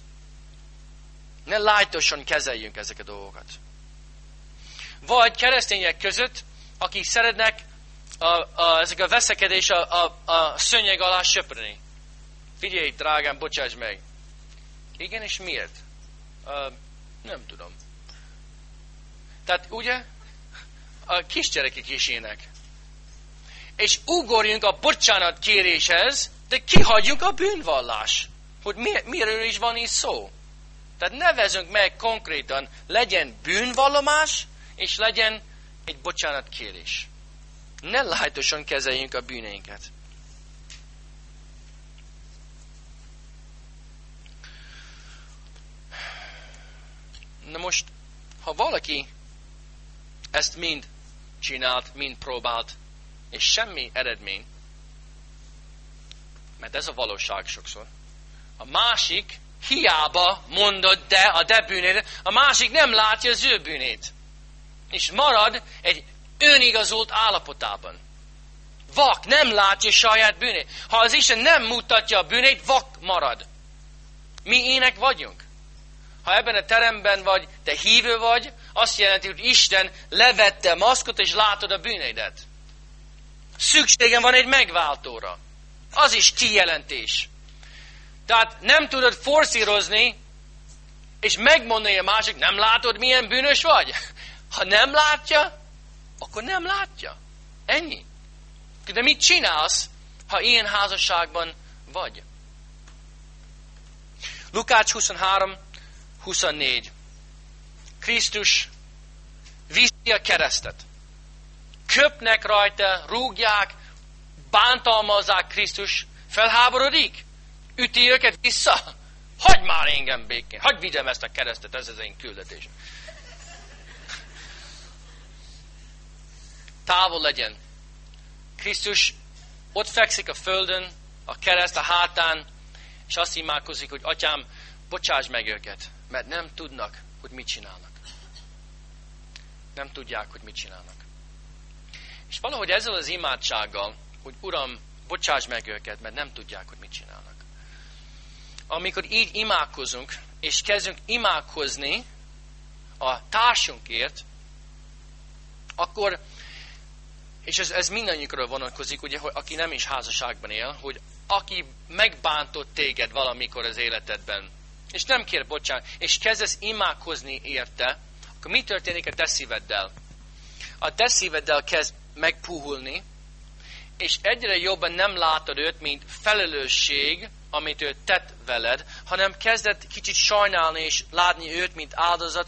Speaker 1: Ne lájtosan kezeljünk ezek a dolgokat. Vagy keresztények között, akik szeretnek ezek a veszekedés a szőnyeg alá söpröni. Figyelj, drágám, bocsáss meg. Igen, és miért? Nem tudom. Tehát ugye, a kisgyerekek is ilyenek. És ugorjunk a bocsánat kéréshez, de kihagyjuk a bűnvallás. Hogy miről is van itt szó. Tehát nevezünk meg konkrétan, legyen bűnvallomás, és legyen egy bocsánatkérés. Ne lájtosan kezeljünk a bűneinket. Na most, ha valaki ezt mind csinált, mind próbált, és semmi eredmény, mert ez a valóság sokszor, a másik hiába mondod a te bűnét, a másik nem látja az ő bűnét. És marad egy önigazult állapotában. Vak, nem látja saját bűnét. Ha az Isten nem mutatja a bűnét, vak marad. Mi ének vagyunk. Ha ebben a teremben vagy, te hívő vagy, azt jelenti, hogy Isten levette a maszkot, és látod a bűneidet. Szükségem van egy megváltóra. Az is kijelentés. Tehát nem tudod forszírozni, és megmondani a másik, nem látod, milyen bűnös vagy? Ha nem látja, akkor nem látja. Ennyi. De mit csinálsz, ha ilyen házasságban vagy? Lukács 23-24. Krisztus viszi a keresztet. Köpnek rajta, rúgják, bántalmazzák Krisztus, felháborodik, üti őket vissza. Hagyd már engem békén, hagyd vigyem ezt a keresztet, ez az én küldetés. Távol legyen. Krisztus ott fekszik a földön, a kereszt a hátán, és azt imádkozik, hogy Atyám, bocsáss meg őket, mert nem tudnak, hogy mit csinálnak. Nem tudják, hogy mit csinálnak. És valahogy ezzel az imádsággal, hogy Uram, bocsáss meg őket, mert nem tudják, hogy mit csinálnak. amikor így imádkozunk, és kezdünk imádkozni a társunkért, akkor, és ez mindannyiukra vonatkozik, ugye, hogy aki nem is házasságban él, hogy aki megbántott téged valamikor az életedben, és nem kér bocsánat, és kezdesz imádkozni érte, akkor mi történik a te szíveddel? A te szíveddel kezd megpuhulni, és egyre jobban nem látod őt, mint felelősség, amit ő tett veled, hanem kezded kicsit sajnálni és látni őt, mint áldozat,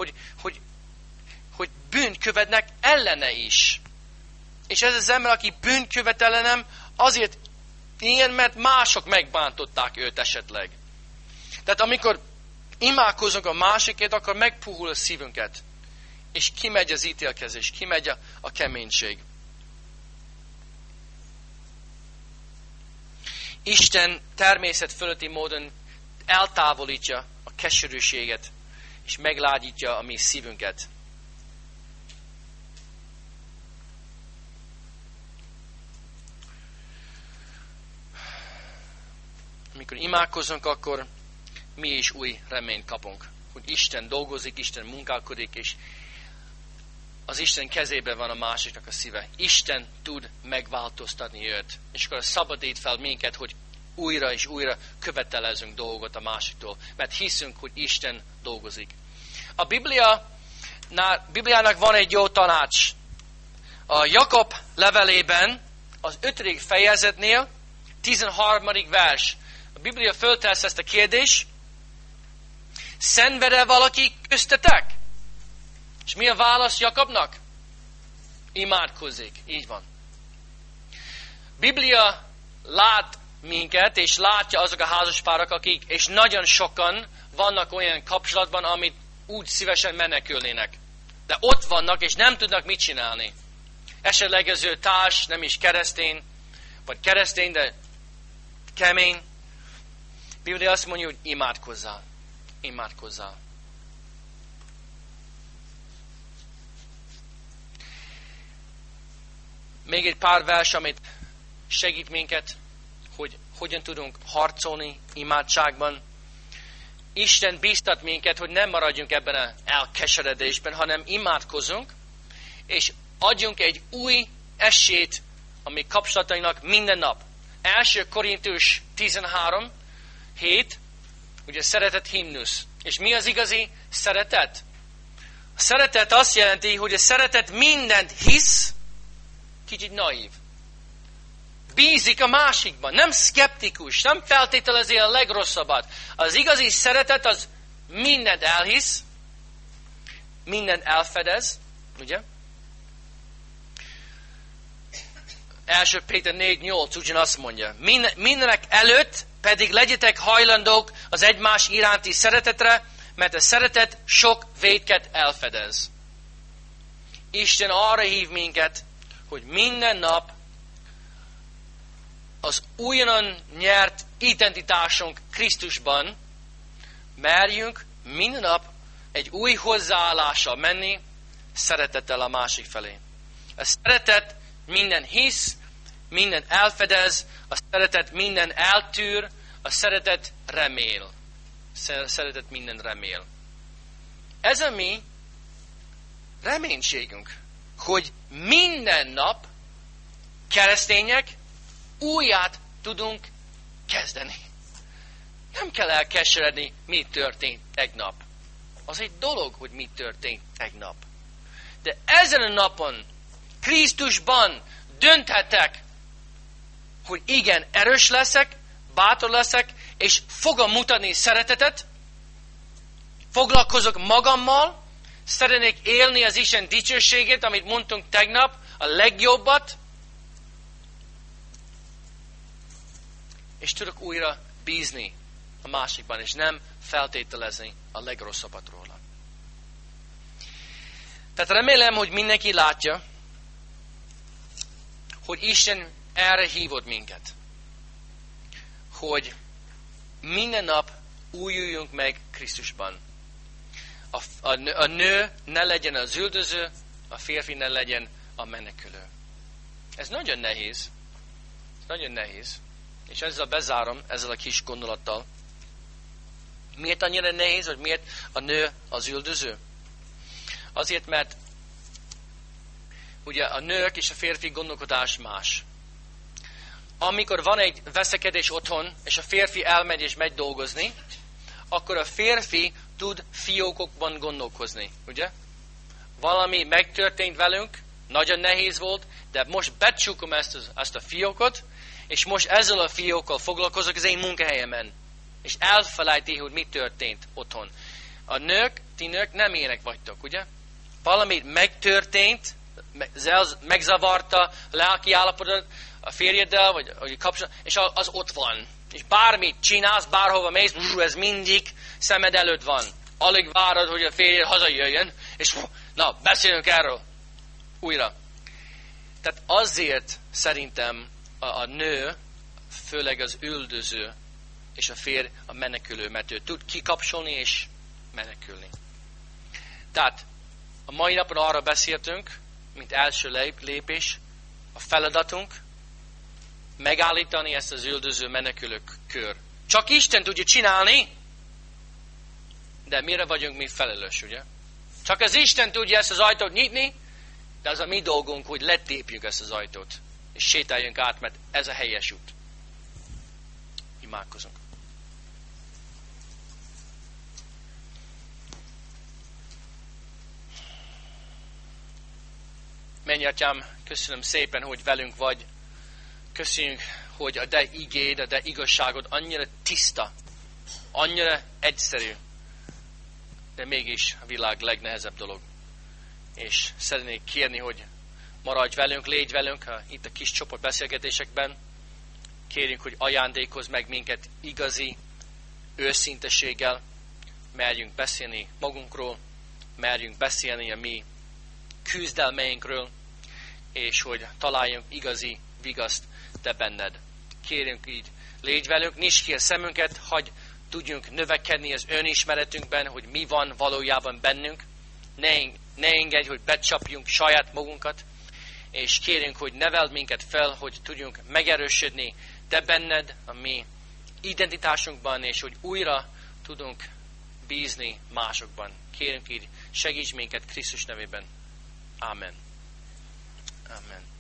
Speaker 1: hogy bűnt követnek ellene is. És ez az ember, aki bűnt követ ellenem, azért ilyen, mert mások megbántották őt esetleg. Tehát amikor imádkozunk a másikért, akkor megpuhul a szívünket. És kimegy az ítélkezés, kimegy a keménység. Isten természet fölötti módon eltávolítja a keserűséget, és meglágyítja a mi szívünket. Amikor imádkozunk, akkor mi is új reményt kapunk. Hogy Isten dolgozik, Isten munkálkodik, és az Isten kezében van a másiknak a szíve. Isten tud megváltoztatni őt. És akkor szabadít fel minket, hogy újra és újra követelezünk dolgot a másiktól. Mert hiszünk, hogy Isten dolgozik. A Bibliának van egy jó tanács. A Jakab levelében, az 5. fejezetnél, 13. vers. A Biblia föltesz ezt a kérdést. Szenved-e valaki köztetek? És mi a válasz Jakabnak? Imádkozik. Így van. Biblia lát minket, és látja azok a házaspárok, akik, és nagyon sokan vannak olyan kapcsolatban, amit úgy szívesen menekülnének. De ott vannak, és nem tudnak mit csinálni. Esetleg az ő társ nem is keresztény, vagy keresztény, de kemény. Biblia azt mondja, hogy imádkozzál. Imádkozzál. Még egy pár vers, amit segít minket, hogy hogyan tudunk harcolni imádságban. Isten bíztat minket, hogy nem maradjunk ebben az elkeseredésben, hanem imádkozunk, és adjunk egy új esélyt a mi kapcsolatainak minden nap. 1. Korintus 13:7, ugye szeretet himnusz. És mi az igazi szeretet? A szeretet azt jelenti, hogy a szeretet mindent hisz, kicsit naív. Bízik a másikban, nem szkeptikus, nem feltételezi a legrosszabbat. Az igazi szeretet az mindent elhisz, mindent elfedez, ugye? 1. Péter 4:8 ugyanazt mondja. Mindenek előtt pedig legyetek hajlandók az egymás iránti szeretetre, mert a szeretet sok vétket elfedez. Isten arra hív minket, hogy minden nap az újonnan nyert identitásunk Krisztusban merjünk minden nap egy új hozzáállással menni, szeretettel a másik felé. A szeretet minden hisz, minden elfedez, a szeretet minden eltűr, a szeretet remél. Szeretet minden remél. Ez a mi reménységünk, hogy minden nap keresztények újját tudunk kezdeni. Nem kell elkeseredni, mi történt tegnap. Az egy dolog, hogy mi történt tegnap. De ezen a napon, Krisztusban dönthetek, hogy igen, erős leszek, bátor leszek, és fogom mutatni szeretetet, foglalkozok magammal, szeretnék élni az Isten dicsőségét, amit mondtunk tegnap, a legjobbat, és tudok újra bízni a másikban, és nem feltételezni a legrosszabbat róla. Tehát remélem, hogy mindenki látja, hogy Isten erre hívott minket. Hogy minden nap újuljunk meg Krisztusban. A nő ne legyen az üldöző, a férfi ne legyen a menekülő. Ez nagyon nehéz. Nagyon nehéz. És ezzel bezárom, ezzel a kis gondolattal. Miért annyira nehéz, vagy miért a nő az üldöző? Azért, mert ugye a nők és a férfi gondolkodás más. Amikor van egy veszekedés otthon, és a férfi elmegy és megy dolgozni, akkor a férfi tud fiókokban gondolkozni, ugye? Valami megtörtént velünk, nagyon nehéz volt, de most becsukom ezt a fiókot, és most ezzel a fiókkal foglalkozok az én munkahelyemen. És elfelejti, hogy mi történt otthon. A nők, ti nők nem ilyenek vagytok, ugye? Valamit megtörtént, megzavarta a lelki állapotot a férjeddel, vagy kapcsolat, és az ott van. És bármit csinálsz, bárhova mész, ez mindig szemed előtt van. Alig várod, hogy a férjed hazajöjjön, és na, beszélünk erről újra. Tehát azért szerintem a nő, főleg az üldöző, és a férj a menekülő, mert ő tud kikapcsolni és menekülni. Tehát a mai napon arra beszéltünk, mint első lépés, a feladatunk megállítani ezt az üldöző menekülő kör. Csak Isten tudja csinálni, de mire vagyunk mi felelős, ugye? Csak az Isten tudja ezt az ajtót nyitni, de az a mi dolgunk, hogy letépjük ezt az ajtót, és sétáljunk át, mert ez a helyes út. Imádkozunk. Mennyattyám, köszönöm szépen, hogy velünk vagy. Köszönjük, hogy a te igéd, a te igazságod annyira tiszta, annyira egyszerű, de mégis a világ legnehezebb dolog. És szeretnék kérni, hogy maradj velünk, légy velünk itt a kis csoport beszélgetésekben. Kérjünk, hogy ajándékozz meg minket igazi őszinteséggel. Merjünk beszélni magunkról, merjünk beszélni a mi küzdelmeinkről, és hogy találjunk igazi vigaszt te benned. Kérünk így, légy velünk, nyisd ki a szemünket, hagy tudjunk növekedni az önismeretünkben, hogy mi van valójában bennünk. Ne engedj, hogy becsapjunk saját magunkat, és kérünk, hogy neveld minket fel, hogy tudjunk megerősödni te benned, a mi identitásunkban, és hogy újra tudunk bízni másokban. Kérünk így, segíts minket Krisztus nevében. Amen. Amen.